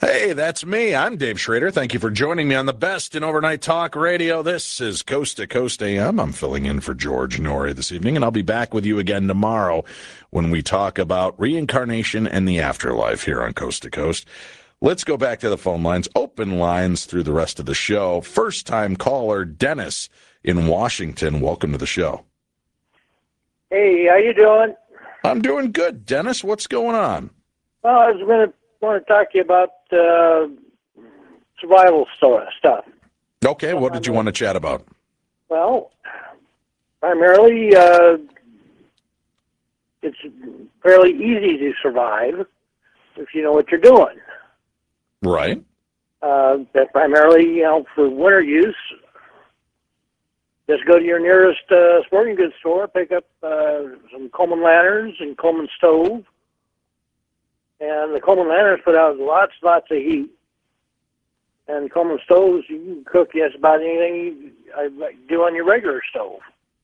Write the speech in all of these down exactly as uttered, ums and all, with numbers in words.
Hey, that's me. I'm Dave Schrader. Thank you for joining me on the best in overnight talk radio. This is Coast to Coast A M. I'm filling in for George Norrie this evening, and I'll be back with you again tomorrow when we talk about reincarnation and the afterlife here on Coast to Coast. Let's go back to the phone lines. Open lines through the rest of the show. First-time caller, Dennis in Washington. Welcome to the show. Hey, how you doing? I'm doing good, Dennis. What's going on? Well, I was going to want to talk to you about uh, survival sto- stuff. Okay, what did you want to chat about? Well, primarily, uh, it's fairly easy to survive if you know what you're doing. Right. Uh, but primarily, you know, for winter use, just go to your nearest uh, sporting goods store, pick up uh, some Coleman lanterns and Coleman stove. And the Coleman lanterns put out lots, lots of heat. And Coleman stoves, you can cook just about anything you I do on your regular stove.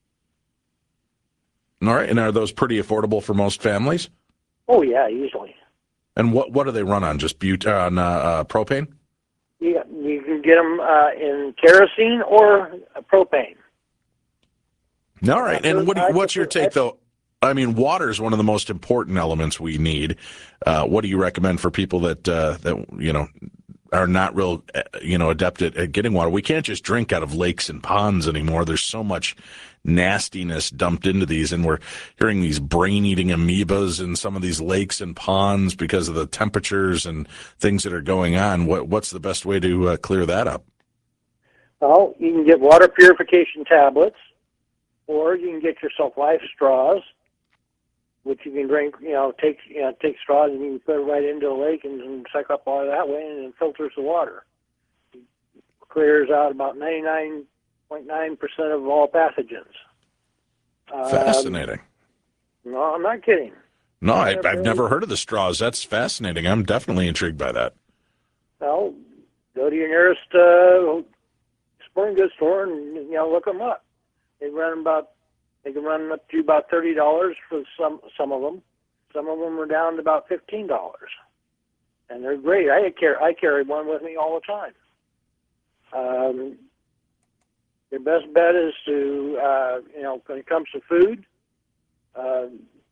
All right, and are those pretty affordable for most families? Oh yeah, easily. And what what do they run on? Just but on uh, uh, propane? Yeah, you can get them uh, in kerosene or uh, propane. All right, and what do you, what's your prefer, take though? I mean, water is one of the most important elements we need. Uh, what do you recommend for people that uh, that you know are not real you know adept at, at getting water? We can't just drink out of lakes and ponds anymore. There's so much nastiness dumped into these, and we're hearing these brain-eating amoebas in some of these lakes and ponds because of the temperatures and things that are going on. What what's the best way to uh, clear that up? Well, you can get water purification tablets, or you can get yourself life straws, which you can drink, you know, take you know, take straws and you can put it right into a lake and, and suck up water that way, and it filters the water. It clears out about ninety-nine point nine percent of all pathogens. Fascinating. Um, no, I'm not kidding. No, I, I've never heard of the straws. That's fascinating. I'm definitely intrigued by that. Well, go to your nearest uh, sporting goods store and, you know, look them up. They run about They can run up to about thirty dollars for some some of them. Some of them are down to about fifteen dollars, and they're great. I carry I carry one with me all the time. Um, your best bet is to uh, you know when it comes to food, uh,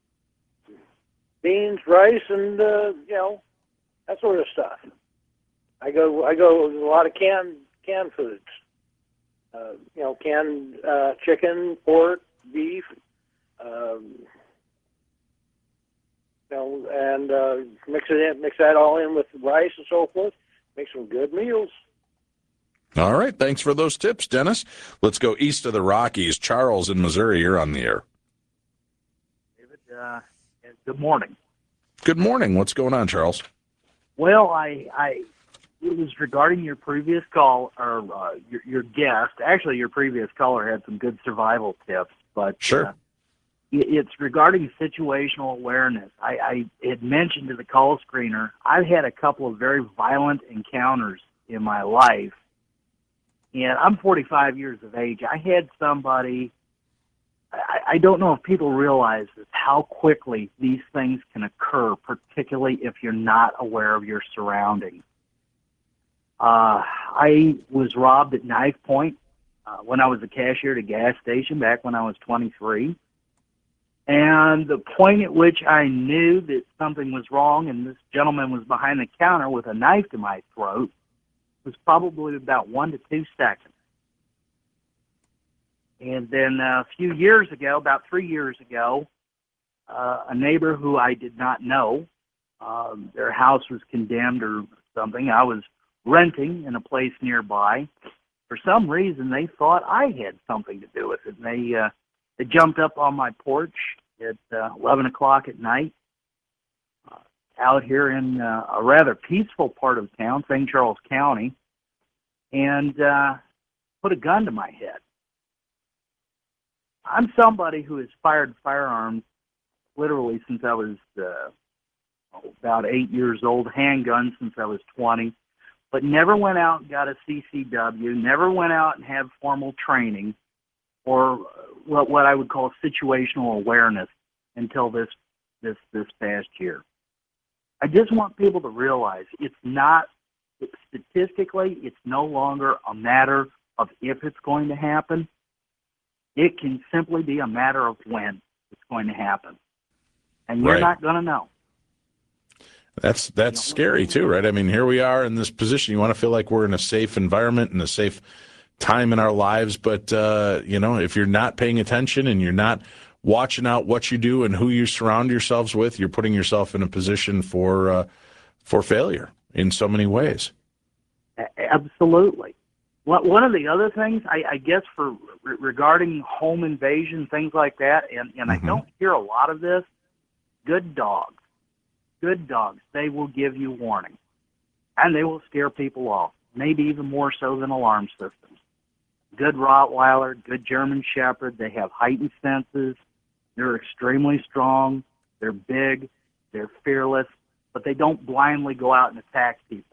beans, rice, and uh, you know that sort of stuff. I go I go with a lot of canned canned foods. Uh, you know, canned uh, chicken, pork, beef, um, you know, and uh, mix it in, mix that all in with rice and so forth. Make some good meals. All right, thanks for those tips, Dennis. Let's go east of the Rockies. Charles in Missouri, you're on the air. David, uh, good morning. Good morning. What's going on, Charles? Well, I, I it was regarding your previous call, or uh, your, your guest. Actually, your previous caller had some good survival tips, but sure. Uh, it, it's regarding situational awareness. I, I had mentioned to the call screener, I've had a couple of very violent encounters in my life, and I'm forty-five years of age. I had somebody, I, I don't know if people realize this, how quickly these things can occur, particularly if you're not aware of your surroundings. Uh, I was robbed at knife point uh, when I was a cashier at a gas station back when I was twenty-three. And the point at which I knew that something was wrong and this gentleman was behind the counter with a knife to my throat was probably about one to two seconds. And then a few years ago, about three years ago, uh, a neighbor who I did not know, um, their house was condemned or something. I was renting in a place nearby. For some reason, they thought I had something to do with it. And they uh, they jumped up on my porch at uh, eleven o'clock at night, uh, out here in uh, a rather peaceful part of town, Saint Charles County, and uh, put a gun to my head. I'm somebody who has fired firearms literally since I was uh, about eight years old, handguns since I was twenty. But never went out and got a C C W, never went out and had formal training or what what I would call situational awareness until this this this past year. I just want people to realize it's not it, statistically, it's no longer a matter of if it's going to happen. It can simply be a matter of when it's going to happen. And you're Right. not going to know. That's that's scary too, right? I mean, here we are in this position. You want to feel like we're in a safe environment and a safe time in our lives, but uh, you know, if you're not paying attention and you're not watching out what you do and who you surround yourselves with, you're putting yourself in a position for uh, for failure in so many ways. Absolutely. One of the other things, I, I guess, for re- regarding home invasion, things like that, and, and Mm-hmm. I don't hear a lot of this, good dogs. Good dogs, they will give you warning, and they will scare people off, maybe even more so than alarm systems. Good Rottweiler, good German Shepherd, they have heightened senses. They're extremely strong. They're big. They're fearless, but they don't blindly go out and attack people.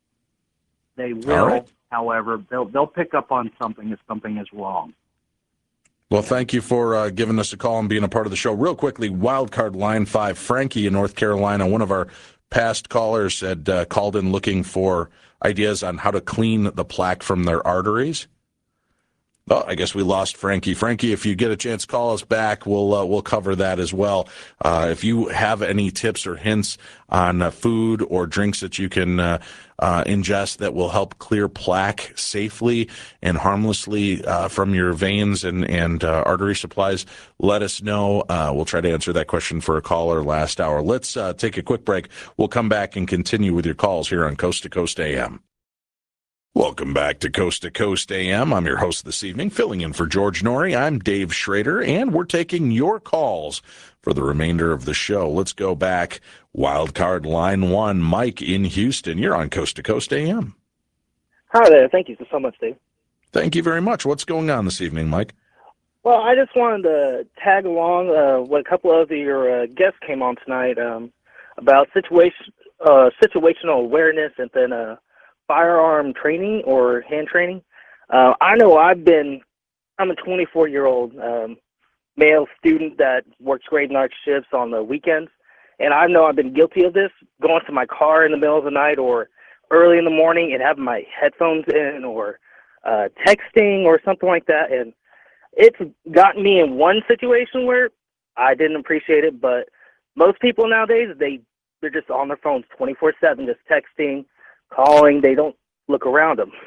They will, All right. however, they'll they'll pick up on something if something is wrong. Well, thank you for uh, giving us a call and being a part of the show. Real quickly, wildcard line five, Frankie in North Carolina, one of our past callers had uh, called in looking for ideas on how to clean the plaque from their arteries. Well, I guess we lost Frankie. Frankie, if you get a chance, call us back. We'll uh, we'll cover that as well. Uh, if you have any tips or hints on uh, food or drinks that you can uh, uh, ingest that will help clear plaque safely and harmlessly uh, from your veins and and uh, artery supplies, let us know. Uh, we'll try to answer that question for a caller last hour. Let's uh, take a quick break. We'll come back and continue with your calls here on Coast to Coast A M. Welcome back to Coast to Coast A M. I'm your host this evening, filling in for George Norrie. I'm Dave Schrader, and we're taking your calls for the remainder of the show. Let's go back. Wildcard line one, Mike in Houston. You're on Coast to Coast A M. Hi there. Thank you so much, Dave. Thank you very much. What's going on this evening, Mike? Well, I just wanted to tag along uh, what a couple of your uh, guests came on tonight um, about situation, uh, situational awareness and then uh, firearm training or hand training. Uh, I know I've been, I'm a twenty-four-year-old um, male student that works graveyard shifts on the weekends, and I know I've been guilty of this, going to my car in the middle of the night or early in the morning and having my headphones in or uh, texting or something like that, and it's gotten me in one situation where I didn't appreciate it, but most people nowadays, they, they're just on their phones twenty-four seven, just texting, calling. They don't look around them.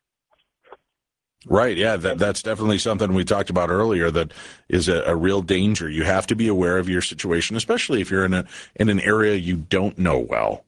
Right, yeah, that, that's definitely something we talked about earlier that is a, a real danger. You have to be aware of your situation, especially if you're in a in an area you don't know well.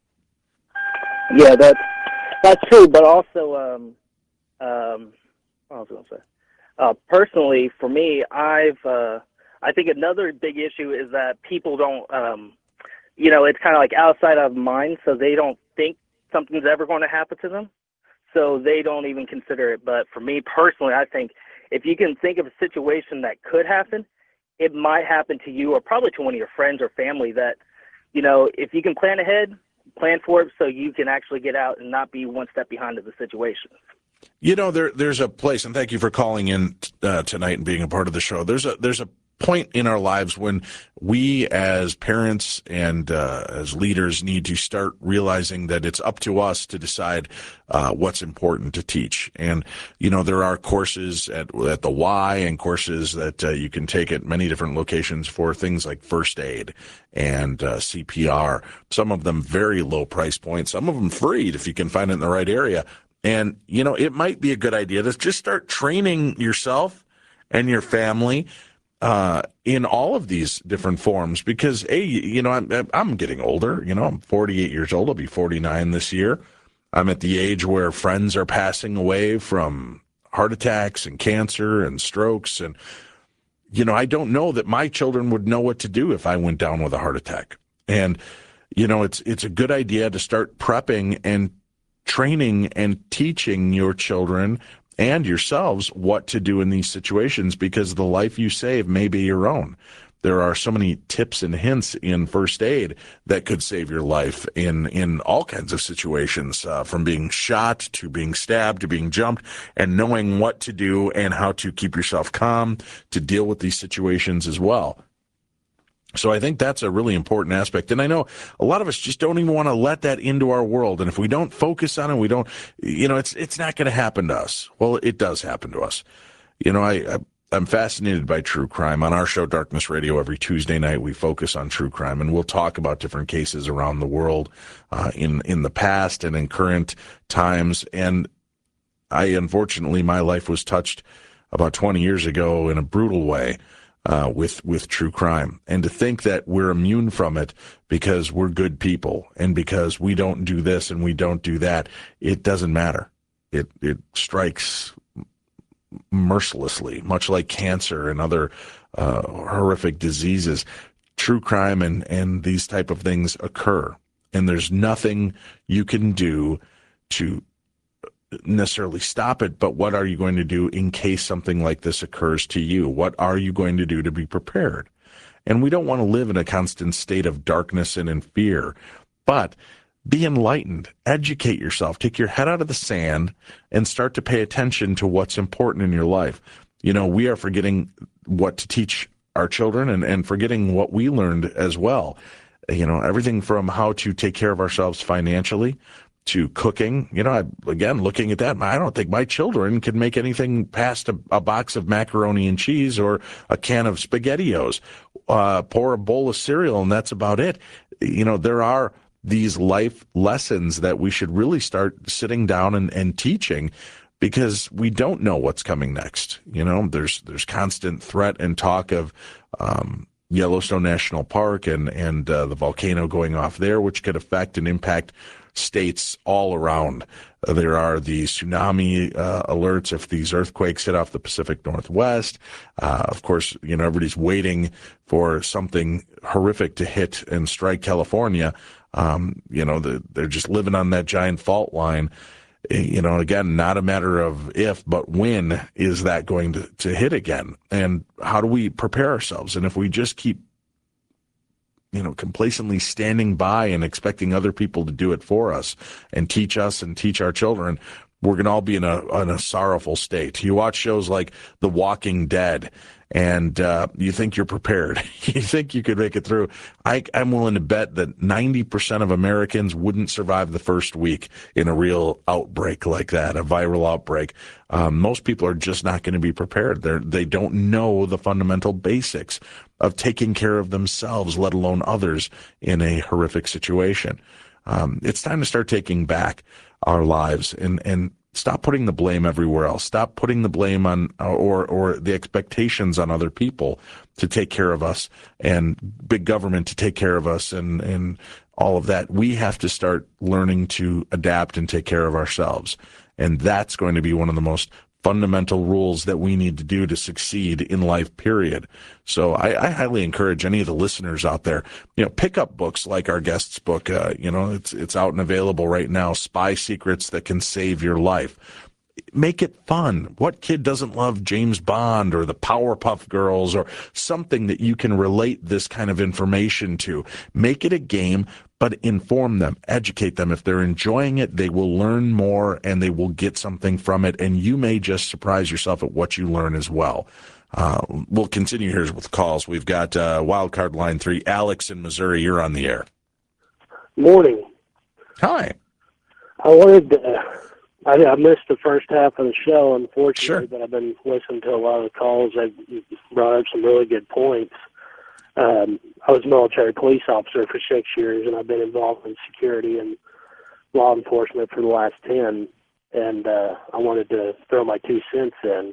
Yeah, that's, that's true, but also, um, um, what was I going to say? Uh, personally, for me, I've, uh, I think another big issue is that people don't, um, you know, it's kind of like outside of mind, so they don't think something's ever going to happen to them, so they don't even consider it. But for me personally, I think if you can think of a situation that could happen, it might happen to you or probably to one of your friends or family that, you know, if you can plan ahead, plan for it so you can actually get out and not be one step behind of the situation. You know, there there's a place, and thank you for calling in uh, tonight and being a part of the show. There's a there's a point in our lives when we as parents and uh, as leaders need to start realizing that it's up to us to decide uh, what's important to teach. And, you know, there are courses at, at the Y and courses that uh, you can take at many different locations for things like first aid and uh, C P R, some of them very low price points, some of them free if you can find it in the right area. And, you know, it might be a good idea to just start training yourself and your family uh, in all of these different forms because, hey, you know, I'm, I'm getting older. You know, I'm forty-eight years old. I'll be forty-nine this year. I'm at the age where friends are passing away from heart attacks and cancer and strokes. And, you know, I don't know that my children would know what to do if I went down with a heart attack. And, you know, it's it's a good idea to start prepping and training and teaching your children and yourselves what to do in these situations because the life you save may be your own. There are so many tips and hints in first aid that could save your life in, in all kinds of situations, uh, from being shot to being stabbed to being jumped, and knowing what to do and how to keep yourself calm to deal with these situations as well. So I think that's a really important aspect. And I know a lot of us just don't even want to let that into our world. And if we don't focus on it, we don't, you know, it's it's not going to happen to us. Well, it does happen to us. You know, I, I I'm fascinated by true crime. On our show, Darkness Radio, every Tuesday night, we focus on true crime, and we'll talk about different cases around the world uh, in in the past and in current times. And I, unfortunately, my life was touched about twenty years ago in a brutal way. Uh, with with true crime, and to think that we're immune from it because we're good people and because we don't do this and we don't do that, it doesn't matter. It it strikes mercilessly, much like cancer and other uh, horrific diseases. True crime and and these type of things occur, and there's nothing you can do to necessarily stop it, but what are you going to do in case something like this occurs to you? What are you going to do to be prepared? And we don't want to live in a constant state of darkness and in fear, but be enlightened, educate yourself, take your head out of the sand and start to pay attention to what's important in your life. You know, we are forgetting what to teach our children and, and forgetting what we learned as well. You know, everything from how to take care of ourselves financially, to cooking. You know, I, again, looking at that, I don't think my children can make anything past a, a box of macaroni and cheese or a can of SpaghettiOs, uh, pour a bowl of cereal, and that's about it. You know, there are these life lessons that we should really start sitting down and, and teaching, because we don't know what's coming next. You know, there's there's constant threat and talk of um, Yellowstone National Park and, and uh, the volcano going off there, which could affect and impact states all around. Uh, there are the tsunami uh, alerts if these earthquakes hit off the Pacific Northwest. Uh, of course, you know, everybody's waiting for something horrific to hit and strike California. Um, you know, the, they're just living on that giant fault line. You know, again, not a matter of if, but when is that going to, to hit again? And how do we prepare ourselves? And if we just keep you know, complacently standing by and expecting other people to do it for us and teach us and teach our children, we're going to all be in a in a sorrowful state. You watch shows like The Walking Dead, and uh, you think you're prepared. You think you could make it through. I, I'm willing to bet that ninety percent of Americans wouldn't survive the first week in a real outbreak like that, a viral outbreak. Um, most people are just not going to be prepared. They're, they don't know the fundamental basics of taking care of themselves, let alone others, in a horrific situation. Um, it's time to start taking back our lives and, and stop putting the blame everywhere else. Stop putting the blame on or or the expectations on other people to take care of us and big government to take care of us and, and all of that. We have to start learning to adapt and take care of ourselves. And that's going to be one of the most fundamental rules that we need to do to succeed in life, period. So I, I highly encourage any of the listeners out there, you know, pick up books like our guest's book. Uh, you know, it's it's out and available right now, Spy Secrets That Can Save Your Life. Make it fun. What kid doesn't love James Bond or the Powerpuff Girls or something that you can relate this kind of information to? Make it a game, but inform them, educate them. If they're enjoying it, they will learn more and they will get something from it. And you may just surprise yourself at what you learn as well. Uh, we'll continue here with calls. We've got uh, Wildcard Line three. Alex in Missouri, you're on the air. Morning. Hi. I wanted to, I, I missed the first half of the show, unfortunately, Sure. but I've been listening to a lot of the calls. I've brought up some really good points. Um, I was a military police officer for six years, and I've been involved in security and law enforcement for the last ten, and uh, I wanted to throw my two cents in.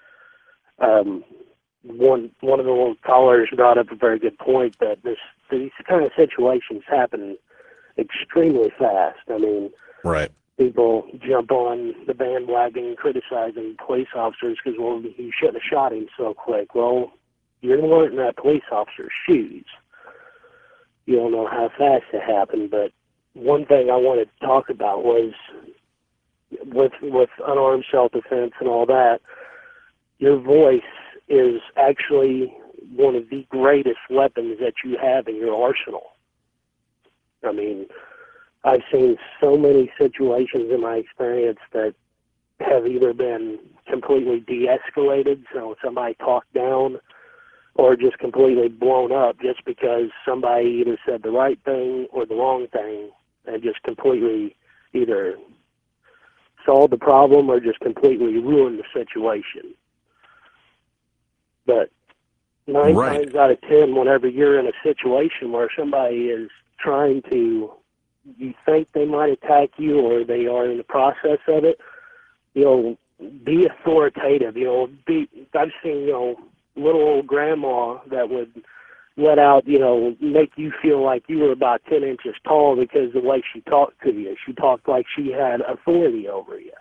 Um, one one of the little callers brought up a very good point that this these kind of situations happen extremely fast. I mean, Right. people jump on the bandwagon criticizing police officers because, well, you shouldn't have shot him so quick. Well, you're weren't in that police officer's shoes. You don't know how fast it happened, but one thing I wanted to talk about was with with unarmed self-defense and all that, your voice is actually one of the greatest weapons that you have in your arsenal. I mean, I've seen so many situations in my experience that have either been completely de-escalated, so somebody talked down, or just completely blown up just because somebody either said the right thing or the wrong thing and just completely either solved the problem or just completely ruined the situation. But nine Right. times out of ten, whenever you're in a situation where somebody is trying to, you think they might attack you or they are in the process of it, you know, be authoritative. You know, be, I've seen, you know, little old grandma that would let out, you know, make you feel like you were about ten inches tall because the way she talked to you. She talked like she had authority over you.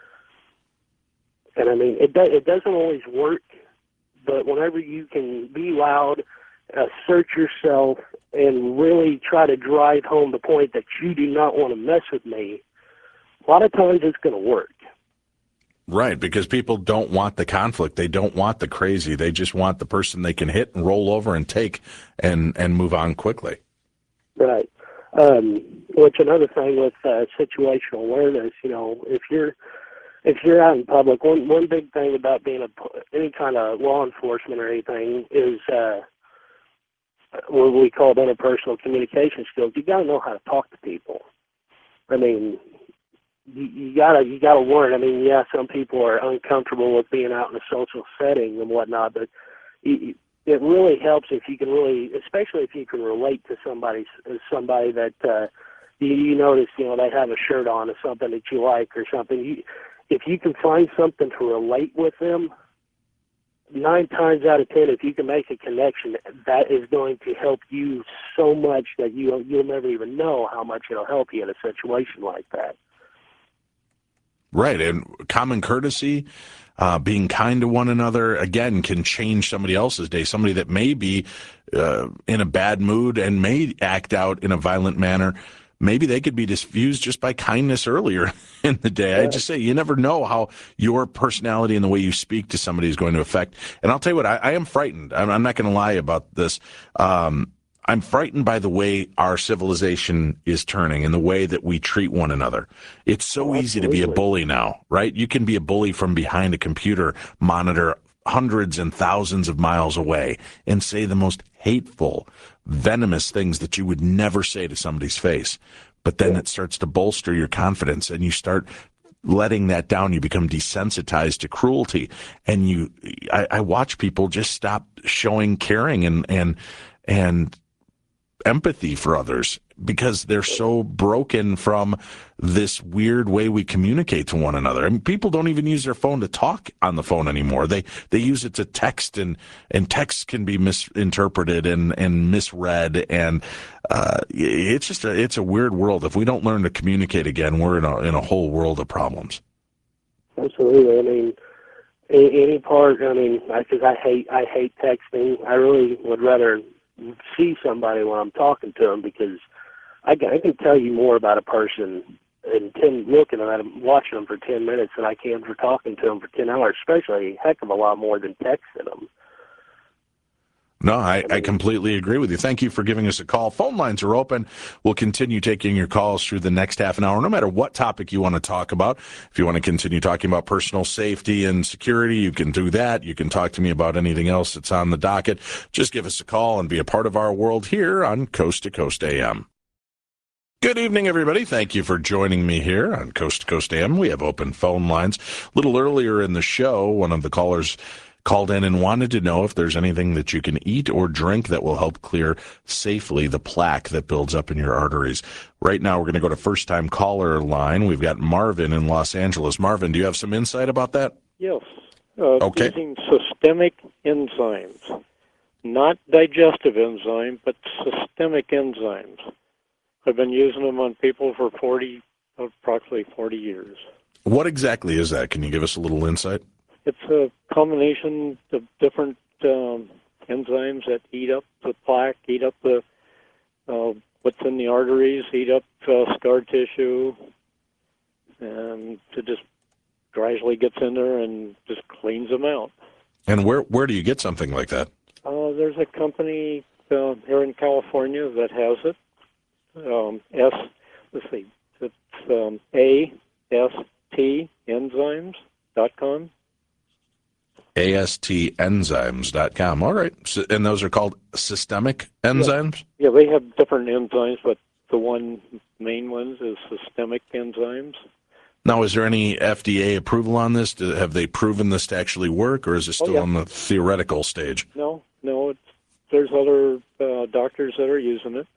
And I mean, it, do, it doesn't always work, but whenever you can be loud, assert yourself, and really try to drive home the point that you do not want to mess with me, a lot of times it's going to work. Right, because people don't want the conflict. They don't want the crazy. They just want the person they can hit and roll over and take and, and move on quickly. Right. Um, which another thing with uh, situational awareness, you know, if you're if you're out in public, one one big thing about being a any kind of law enforcement or anything is uh, what we call interpersonal communication skills. You got to know how to talk to people. I mean, you, you gotta you gotta learn. I mean, yeah, some people are uncomfortable with being out in a social setting and whatnot, but you, it really helps if you can really, especially if you can relate to somebody somebody that uh, you, you notice, you know, they have a shirt on or something that you like or something. You, if you can find something to relate with them, nine times out of ten, if you can make a connection, that is going to help you so much that you you'll never even know how much it'll help you in a situation like that. Right, and common courtesy, uh, being kind to one another, again, can change somebody else's day. Somebody that may be uh, in a bad mood and may act out in a violent manner, maybe they could be diffused just by kindness earlier in the day. I just say you never know how your personality and the way you speak to somebody is going to affect. And I'll tell you what, I, I am frightened. I'm, I'm not going to lie about this. Um, I'm frightened by the way our civilization is turning and the way that we treat one another. It's so Oh, easy to be a absolutely. bully now, right? You can be a bully from behind a computer monitor hundreds and thousands of miles away and say the most hateful, venomous things that you would never say to somebody's face. But then it starts to bolster your confidence and you start letting that down. You become desensitized to cruelty. And you, I, I watch people just stop showing caring and, and, and, empathy for others because they're so broken from this weird way we communicate to one another. I mean, people don't even use their phone to talk on the phone anymore. They they use it to text, and and text can be misinterpreted and and misread, and uh, it's just a it's a weird world. If we don't learn to communicate again, we're in a in a whole world of problems. Absolutely. I mean, a- any part. I mean, because I, I hate I hate texting. I really would rather see somebody when I'm talking to them because I can, I can tell you more about a person in ten looking at them, watching them for ten minutes than I can for talking to them for ten hours. Especially a heck of a lot more than texting them. No, I, I completely agree with you. Thank you for giving us a call. Phone lines are open. We'll continue taking your calls through the next half an hour, no matter what topic you want to talk about. If you want to continue talking about personal safety and security, you can do that. You can talk to me about anything else that's on the docket. Just give us a call and be a part of our world here on Coast to Coast A M. Good evening, everybody. Thank you for joining me here on Coast to Coast A M. We have open phone lines. A little earlier in the show, one of the callers called in and wanted to know if there's anything that you can eat or drink that will help clear safely the plaque that builds up in your arteries. Right now, we're going to go to first-time caller line. We've got Marvin in Los Angeles. Marvin, do you have some insight about that? Yes. Uh, Okay. Using systemic enzymes, not digestive enzyme, but systemic enzymes. I've been using them on people for forty, approximately forty years. What exactly is that? Can you give us a little insight? It's a combination of different um, enzymes that eat up the plaque, eat up the uh, what's in the arteries, eat up uh, scar tissue, and it just gradually gets in there and just cleans them out. And where where do you get something like that? Uh, there's a company uh, here in California that has it. Um, S, let's see, it's um, A S T enzymes dot com. A S T enzymes dot com. All right. So, and those are called systemic enzymes? Yeah, they have different enzymes, but the one main ones is systemic enzymes. Now, is there any F D A approval on this? Do, have they proven this to actually work, or is it still Oh, yeah. on the theoretical stage? No, no, it's, there's other uh, doctors that are using it.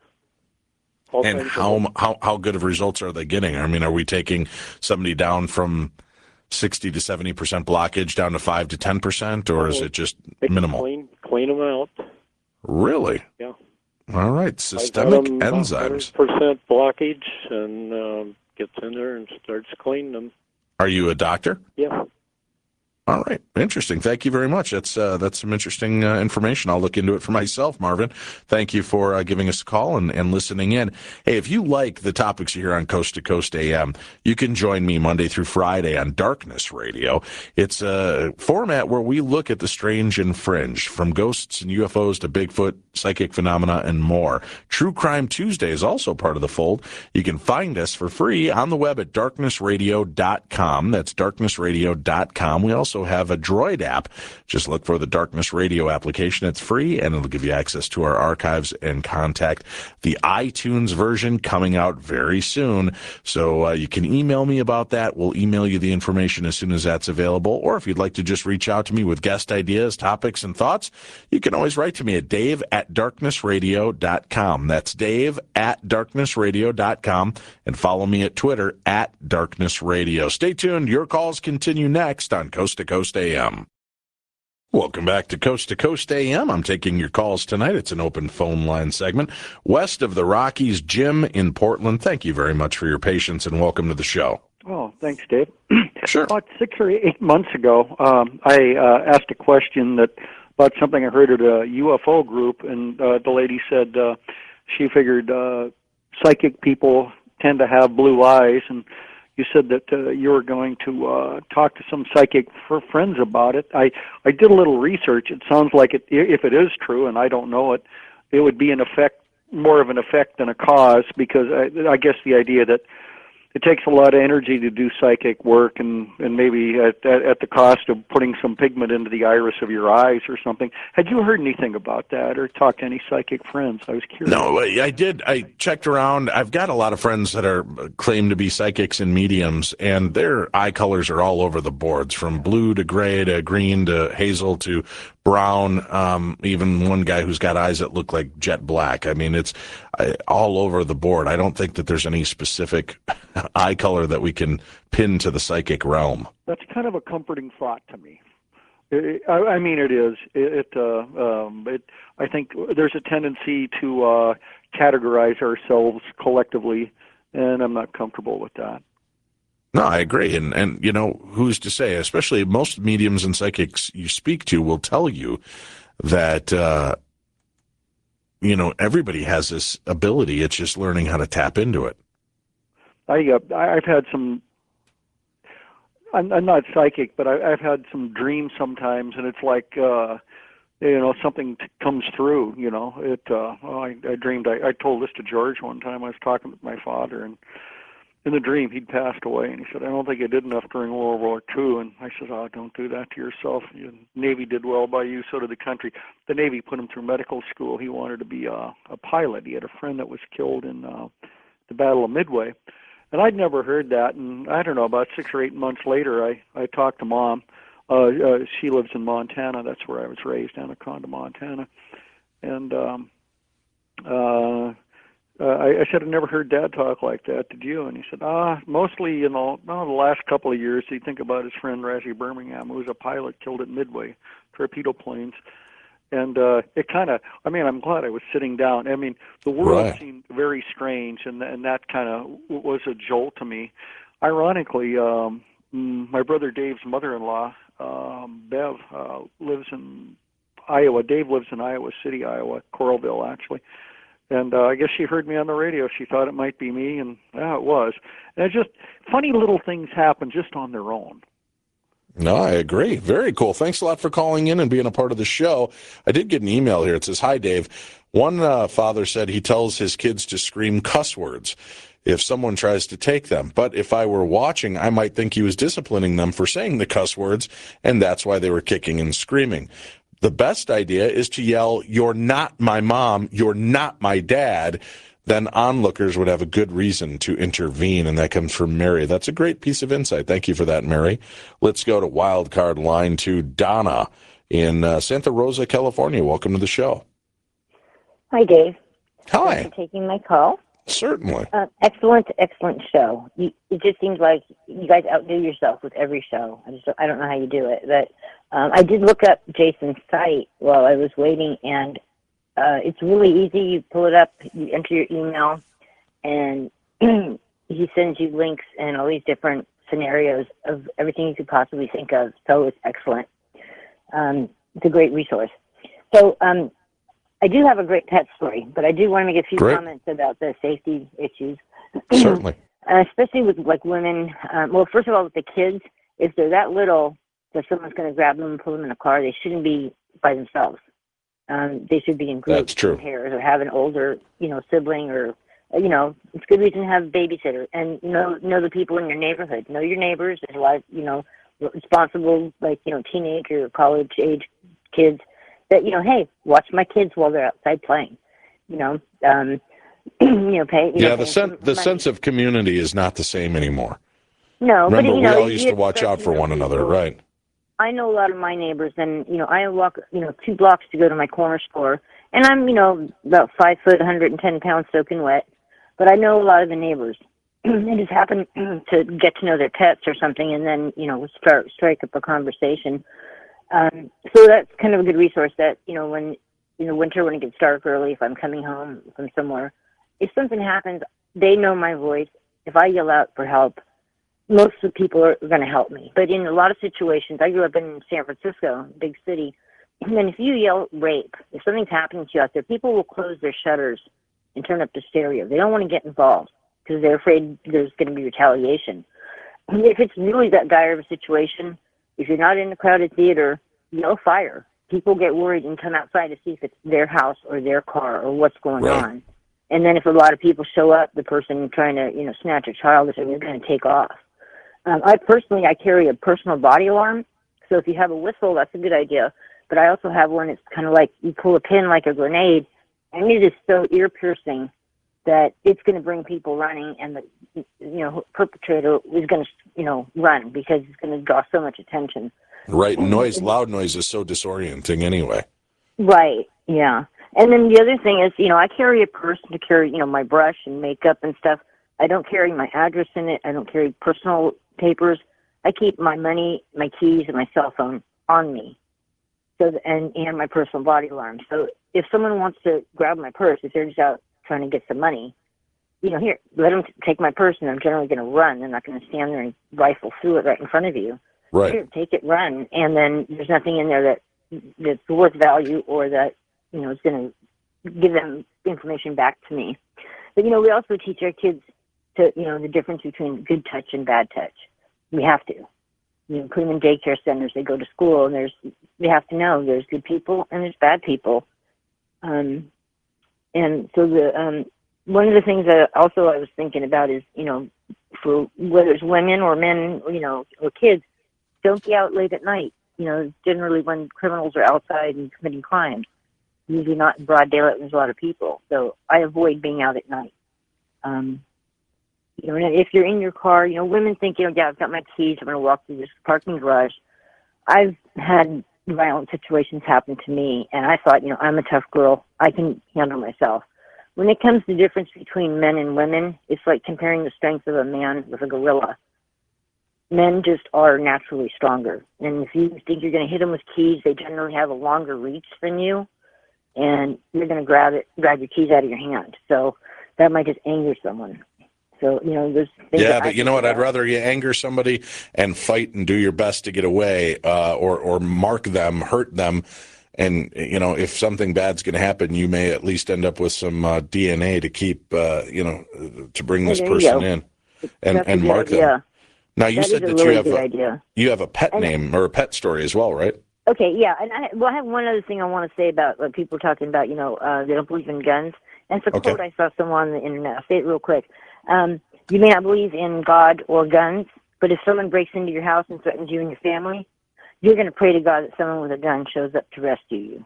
All And kinds of how, them. how how good of results are they getting? I mean, are we taking somebody down from sixty to seventy percent blockage down to five to ten percent, or is Oh, it just They can minimal? Clean, clean them out. Really? Yeah. All right. Systemic enzymes. one hundred percent blockage, and um, gets in there and starts cleaning them. Are you a doctor? Yeah. All right. Interesting. Thank you very much. That's uh, that's some interesting uh, information. I'll look into it for myself, Marvin. Thank you for uh, giving us a call and, and listening in. Hey, if you like the topics you hear on Coast to Coast A M, you can join me Monday through Friday on Darkness Radio. It's a format where we look at the strange and fringe, from ghosts and U F Os to Bigfoot, psychic phenomena, and more. True Crime Tuesday is also part of the fold. You can find us for free on the web at darkness radio dot com. That's darkness radio dot com. We also have a Droid app. Just look for the Darkness Radio application. It's free, and it'll give you access to our archives and contact. The iTunes version coming out very soon, so uh, you can email me about that. We'll email you the information as soon as that's available, or if you'd like to just reach out to me with guest ideas, topics, and thoughts, you can always write to me at dave at darkness radio dot com. That's dave at darkness radio dot com, and follow me at Twitter at darkness radio. Stay tuned. Your calls continue next on Coast to Coast A M. Welcome back to Coast to Coast A M. I'm taking your calls tonight. It's an open phone line segment. West of the Rockies, Jim in Portland. Thank you very much for your patience, and welcome to the show. Oh, thanks, Dave. Sure. About six or eight months ago, um, I uh, asked a question that about something I heard at a U F O group, and uh, the lady said uh, she figured uh, psychic people tend to have blue eyes, and you said that uh, you were going to uh, talk to some psychic fr- friends about it. I, I did a little research. It sounds like it, if it is true, and I don't know it, it would be an effect, more of an effect than a cause, because I, I guess the idea that it takes a lot of energy to do psychic work, and, and maybe at, at, at the cost of putting some pigment into the iris of your eyes or something. Had you heard anything about that or talked to any psychic friends? I was curious. No, I did. I checked around. I've got a lot of friends that are claim to be psychics and mediums, and their eye colors are all over the boards, from blue to gray to green to hazel to brown. Um, even one guy who's got eyes that look like jet black. I mean, it's uh, all over the board. I don't think that there's any specific eye color that we can pin to the psychic realm. That's kind of a comforting thought to me. It, I, I mean, it is. It. it uh, um, it. I think there's a tendency to uh, categorize ourselves collectively, and I'm not comfortable with that. No, I agree. And, and, you know, who's to say, especially most mediums and psychics you speak to will tell you that, uh, you know, everybody has this ability. It's just learning how to tap into it. I, uh, I've had some, I'm, I'm not psychic, but I, I've had some dreams sometimes, and it's like, uh, you know, something t- comes through, you know. It. Uh, well, I, I dreamed, I, I told this to George one time. I was talking with my father, and in the dream, he'd passed away, and he said, I don't think you did enough during World War Two. And I said, oh, don't do that to yourself. The Navy did well by you, so did the country. The Navy put him through medical school. He wanted to be a, a pilot. He had a friend that was killed in uh, the Battle of Midway. And I'd never heard that. And I don't know, about six or eight months later, I, I talked to Mom. Uh, uh, she lives in Montana. That's where I was raised, Anaconda, Montana. And um, uh, Uh, I, I said, I never heard Dad talk like that. Did you? And he said, ah, mostly, you know, no, the last couple of years, he'd think about his friend Razzie Birmingham, who was a pilot killed at Midway, torpedo planes. And uh, it kind of, I mean, I'm glad I was sitting down. I mean, the world Right. seemed very strange, and, and that kind of was a jolt to me. Ironically, um, my brother Dave's mother-in-law, um, Bev, uh, lives in Iowa. Dave lives in Iowa City, Iowa, Coralville, actually. And uh, I guess she heard me on the radio. She thought it might be me, and yeah, it was. And it's just funny little things happen just on their own. No, I agree. Very cool. Thanks a lot for calling in and being a part of the show. I did get an email here. It says, hi, Dave. One uh, father said he tells his kids to scream cuss words. if someone tries to take them. But if I were watching, I might think he was disciplining them for saying the cuss words, and that's why they were kicking and screaming. The best idea is to yell, "You're not my mom, you're not my dad." Then onlookers would have a good reason to intervene, and that comes from Mary. That's a great piece of insight. Thank you for that, Mary. Let's go to wildcard line to Donna in uh, Santa Rosa, California. Welcome to the show. Hi, Dave. Hi. Thanks for taking my call. Certainly. Uh, excellent, excellent show. You, it just seems like you guys outdo yourself with every show. I just I don't know how you do it, but um, I did look up Jason's site while I was waiting, and uh, it's really easy. You pull it up, you enter your email, and he sends you links and all these different scenarios of everything you could possibly think of. So it's excellent. Um, it's a great resource. So um, I do have a great pet story, but I do want to make a few Great. comments about the safety issues. Certainly. Uh, especially with like women. Um, well, first of all, with the kids, if they're that little that someone's going to grab them and pull them in a car, they shouldn't be by themselves. Um, they should be in groups, That's true. in pairs, or have an older, you know, sibling, or you know, it's a good reason to have a babysitter and know know the people in your neighborhood, know your neighbors. There's a lot of, you know, responsible, like you know, teenage or college age kids that you know, hey, watch my kids while they're outside playing. You know, um, you know, pay. You Yeah, know, the pay sen- some the money. sense of community is not the same anymore. No, Remember, but you know, we all used you to watch expect out for to know one another, people. right? I know a lot of my neighbors, and you know, I walk, you know, two blocks to go to my corner store, and I'm, you know, about five foot, one hundred ten pounds, soaking wet. But I know a lot of the neighbors. I just happen to get to know their pets or something, and then you know, start strike up a conversation. Um, so that's kind of a good resource. That you know, when in the winter when it gets dark early, if I'm coming home from somewhere, if something happens, they know my voice. If I yell out for help, most of the people are going to help me. But in a lot of situations, I grew up in San Francisco, big city, and then if you yell rape, if something's happening to you out there, people will close their shutters and turn up the stereo. They don't want to get involved because they're afraid there's going to be retaliation. If it's really that dire of a situation, if you're not in a crowded theater, yell fire. People get worried and come outside to see if it's their house or their car or what's going Right. on. And then if a lot of people show up, the person trying to, you know, snatch a child or something is going to take off. Um, I personally, I carry a personal body alarm. So if you have a whistle, that's a good idea. But I also have one that's kind of like you pull a pin like a grenade, and it is so ear-piercing that it's going to bring people running, and the you know perpetrator is going to you know run because it's going to draw so much attention. Right. Noise, loud noise is so disorienting anyway. Right. Yeah. And then the other thing is, you know, I carry a purse to carry, you know, my brush and makeup and stuff. I don't carry my address in it. I don't carry personal papers. I keep my money, my keys, and my cell phone on me. So, and and my personal body alarm. So if someone wants to grab my purse, if they're just out trying to get some money, you know, here, let them take my purse, and I'm generally going to run. They're not going to stand there and rifle through it right in front of you. Right. Here, take it, run, and then there's nothing in there that that's worth value or that you know is going to give them information back to me. But you know, we also teach our kids to you know the difference between good touch and bad touch. We have to. You know, put them in daycare centers. They go to school, and there's we have to know there's good people and there's bad people. Um, and so the um, one of the things that also I was thinking about is you know for whether it's women or men, you know, or kids. Don't be out late at night. You know, generally when criminals are outside and committing crimes, usually not in broad daylight. There's a lot of people, so I avoid being out at night. Um, you know, and if you're in your car, you know, women think, you know, yeah, I've got my keys. I'm going to walk through this parking garage. I've had violent situations happen to me, and I thought, you know, I'm a tough girl. I can handle myself. When it comes to the difference between men and women, it's like comparing the strength of a man with a gorilla. Men just are naturally stronger. And if you think you're going to hit them with keys, they generally have a longer reach than you, and you're going to grab it, grab your keys out of your hand. So that might just anger someone. So, you know, there's things Yeah, that I but you know what? think I'd about. rather you anger somebody and fight and do your best to get away, uh, or or mark them, hurt them, and you know, if something bad's going to happen, you may at least end up with some uh, D N A to keep, uh, you know, to bring this There you person go. in and That's a and good mark them. idea. Now you That said is a that you really have good a, idea. you have a pet And- name or a pet story as well, right? Okay, yeah, and I, well, I have one other thing I want to say about what people are talking about. You know, uh, they don't believe in guns. And it's a Okay. quote I saw somewhere on the internet. I'll say it real quick. Um, you may not believe in God or guns, but if someone breaks into your house and threatens you and your family, you're going to pray to God that someone with a gun shows up to rescue you.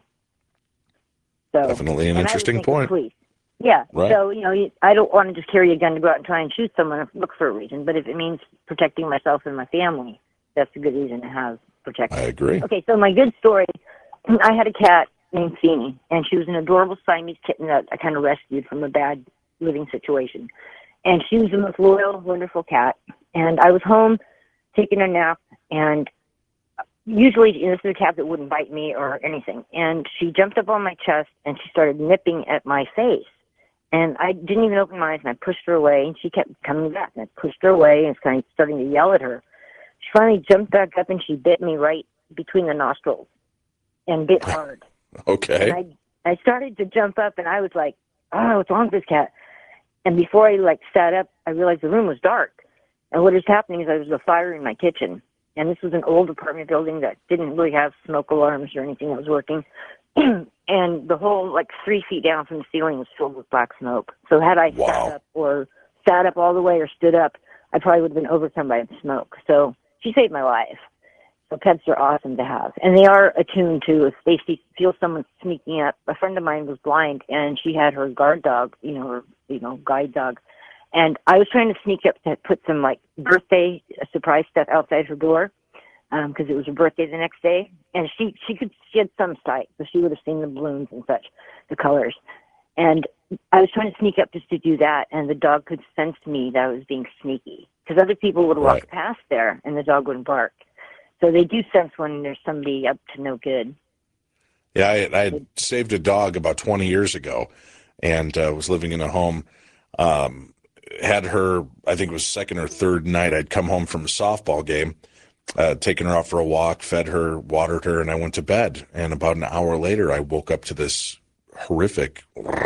So, Definitely an and interesting I would think point. the police. Yeah. Right. So, you know, you- I don't want to just carry a gun to go out and try and shoot someone and look for a reason. But if it means protecting myself and my family, that's a good reason to have protection. I agree. Okay, so my good story, I had a cat named Feeny, and she was an adorable Siamese kitten that I kind of rescued from a bad living situation. And she was the most loyal, wonderful cat. And I was home taking a nap, and usually you know, this is a cat that wouldn't bite me or anything. And she jumped up on my chest, and she started nipping at my face. And I didn't even open my eyes, and I pushed her away, and she kept coming back. And I pushed her away, and it's kind of starting to yell at her. She finally jumped back up, and she bit me right between the nostrils, and bit hard. Okay. And I, I started to jump up, and I was like, oh, what's wrong with this cat? And before I, like, sat up, I realized the room was dark. And what was happening is there was a fire in my kitchen. And this was an old apartment building that didn't really have smoke alarms or anything that was working. And the whole, like, three feet down from the ceiling was filled with black smoke. So had I Wow. sat up or sat up all the way or stood up, I probably would have been overcome by the smoke. So she saved my life. So pets are awesome to have. And they are attuned to if they see, feel someone sneaking up. A friend of mine was blind, and she had her guard dog, you know, her, you know, guide dog. And I was trying to sneak up to put some, like, birthday surprise stuff outside her door because um, it was her birthday the next day. And she, she could she had some sight, so she would have seen the balloons and such, the colors. And I was trying to sneak up just to do that, and the dog could sense me that I was being sneaky because other people would walk Right. past there, and the dog wouldn't bark. So they do sense when there's somebody up to no good. Yeah, I, I had saved a dog about twenty years ago and uh, was living in a home. Um, had her, I think it was second or third night, I'd come home from a softball game, uh, taken her out for a walk, fed her, watered her, and I went to bed. And about an hour later, I woke up to this horrific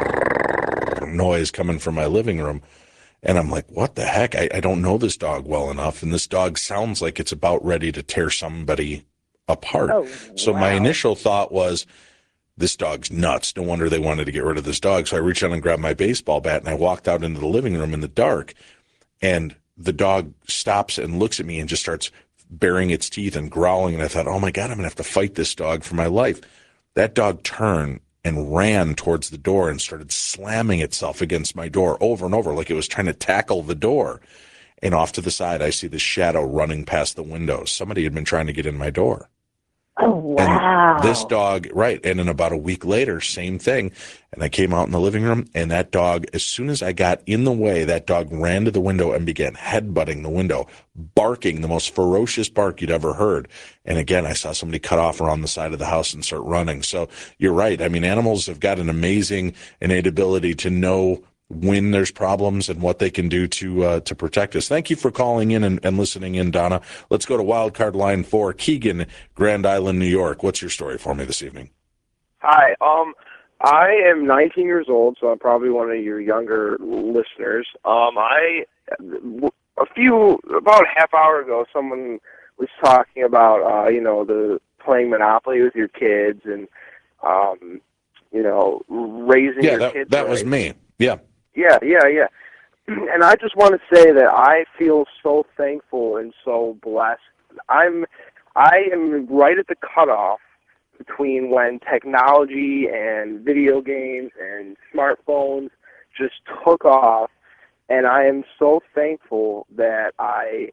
noise coming from my living room. And I'm like, what the heck? I, I don't know this dog well enough. And this dog sounds like it's about ready to tear somebody apart. Oh, So my wow. initial thought was, this dog's nuts. No wonder they wanted to get rid of this dog. So I reached out and grabbed my baseball bat, and I walked out into the living room in the dark. And the dog stops and looks at me and just starts baring its teeth and growling. And I thought, oh, my God, I'm going to have to fight this dog for my life. That dog turned and ran towards the door and started slamming itself against my door over and over like it was trying to tackle the door. And off to the side, I see this shadow running past the window. Somebody had been trying to get in my door. Oh, wow. And this dog, right, and then about a week later, same thing. And I came out in the living room, and that dog, as soon as I got in the way, that dog ran to the window and began headbutting the window, barking the most ferocious bark you'd ever heard. And again, I saw somebody cut off around the side of the house and start running. So you're right. I mean, animals have got an amazing innate ability to know when there's problems and what they can do to uh, to protect us. Thank you for calling in and, and listening in, Donna. Let's go to wildcard line four. Keegan, Grand Island, New York. What's your story for me this evening? Hi. Um, I am nineteen years old, so I'm probably one of your younger listeners. Um, I a few about a half hour ago, someone was talking about uh, you know the playing Monopoly with your kids and um, you know raising Yeah, your that, kids. that right. was me. Yeah. Yeah, yeah, yeah. And I just want to say that I feel so thankful and so blessed. I'm, I am right at the cutoff between when technology and video games and smartphones just took off, and I am so thankful that I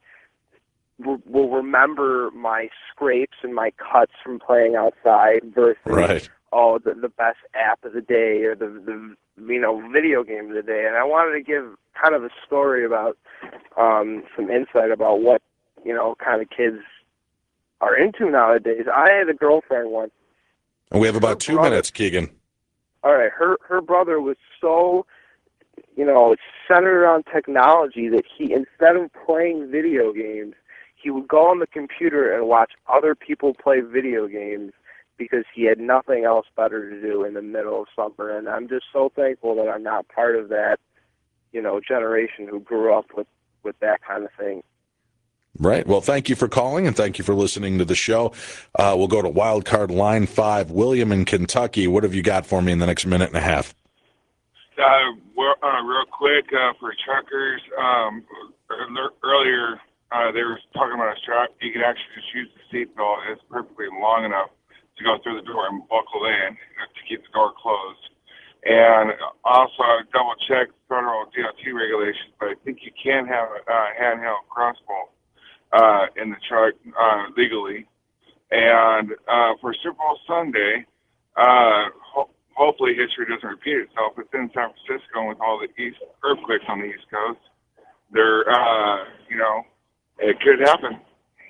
w- will remember my scrapes and my cuts from playing outside versus Right. oh the the best app of the day or the the you know video game of the day. And I wanted to give kind of a story about um, some insight about what you know kind of kids are into nowadays. I had a girlfriend once. And we have about Her two brother- minutes, Keegan. All right, her her brother was so you know centered on technology that he, instead of playing video games, he would go on the computer and watch other people play video games because he had nothing else better to do in the middle of summer. And I'm just so thankful that I'm not part of that, you know, generation who grew up with, with that kind of thing. Right. Well, thank you for calling, and thank you for listening to the show. Uh, we'll go to wildcard line five. William in Kentucky. What have you got for me in the next minute and a half? Uh, well, uh, real quick uh, for truckers, um, ear- earlier uh, they were talking about a strap. You can actually just use the seatbelt. It's perfectly long enough to go through the door and buckle in to keep the door closed. And also double check federal D O T regulations, but I think you can have a uh, handheld crossbow uh, in the truck uh, legally. And uh, for Super Bowl Sunday, uh, ho- hopefully history doesn't repeat itself. It's in San Francisco with all the east earthquakes on the East Coast. There, uh, you know, it could happen.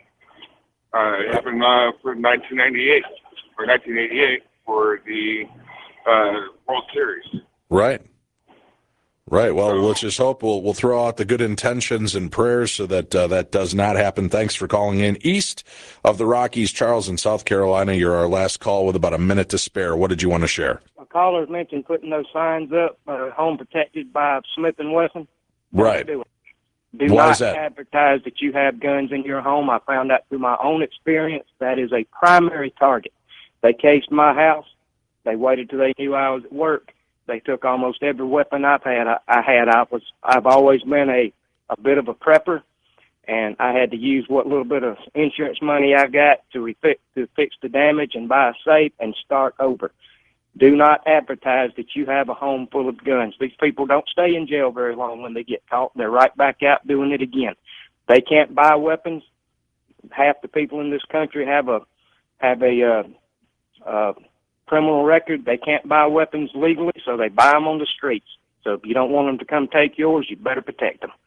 Uh, it happened uh, for nineteen ninety-eight or nineteen eighty-eight for the uh, World Series. Right. Right. Well, let's just hope we'll we'll throw out the good intentions and prayers so that uh, that does not happen. Thanks for calling in. East of the Rockies, Charles in South Carolina. You're our last call with about a minute to spare. What did you want to share? A caller's mentioned putting those signs up, uh, home protected by Smith and Wesson. Right. Do, do Why not is that? advertise that you have guns in your home. I found out through my own experience that is a primary target. They cased my house. They waited till they knew I was at work. They took almost every weapon I've had. I, I had. I was. I've always been a, a bit of a prepper, and I had to use what little bit of insurance money I got to refix to fix the damage and buy a safe and start over. Do not advertise that you have a home full of guns. These people don't stay in jail very long when they get caught. They're right back out doing it again. They can't buy weapons. Half the people in this country have a have a uh, uh, criminal record. They can't buy weapons legally, so they buy them on the streets. So if you don't want them to come take yours, you better protect them.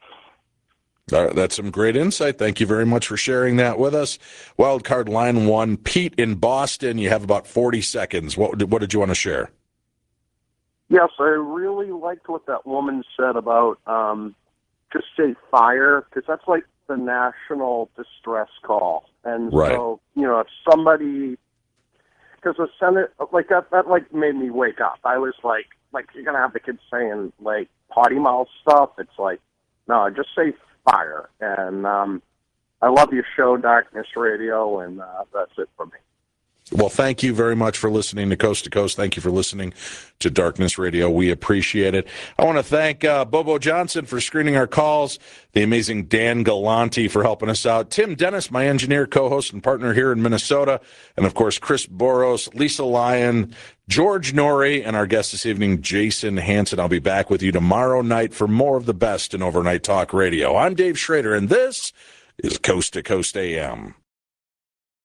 All right, that's some great insight. Thank you very much for sharing that with us. Wild card line one, Pete in Boston. You have about forty seconds. What did, what did you want to share? Yes, I really liked what that woman said about um, just say fire, because that's like the national distress call. And Right. so, you know, if somebody, because the Senate, like that, that like made me wake up. I was like, like you're gonna have the kids saying like potty mouth stuff. It's like, no, just say fire. And um, I love your show, Darkness Radio, and uh, that's it for me. Well, thank you very much for listening to Coast to Coast. Thank you for listening to Darkness Radio. We appreciate it. I want to thank uh, Bobo Johnson for screening our calls, the amazing Dan Galanti for helping us out, Tim Dennis, my engineer, co-host, and partner here in Minnesota, and, of course, Chris Boros, Lisa Lyon, George Norrie, and our guest this evening, Jason Hanson. I'll be back with you tomorrow night for more of the best in overnight talk radio. I'm Dave Schrader, and this is Coast to Coast A M.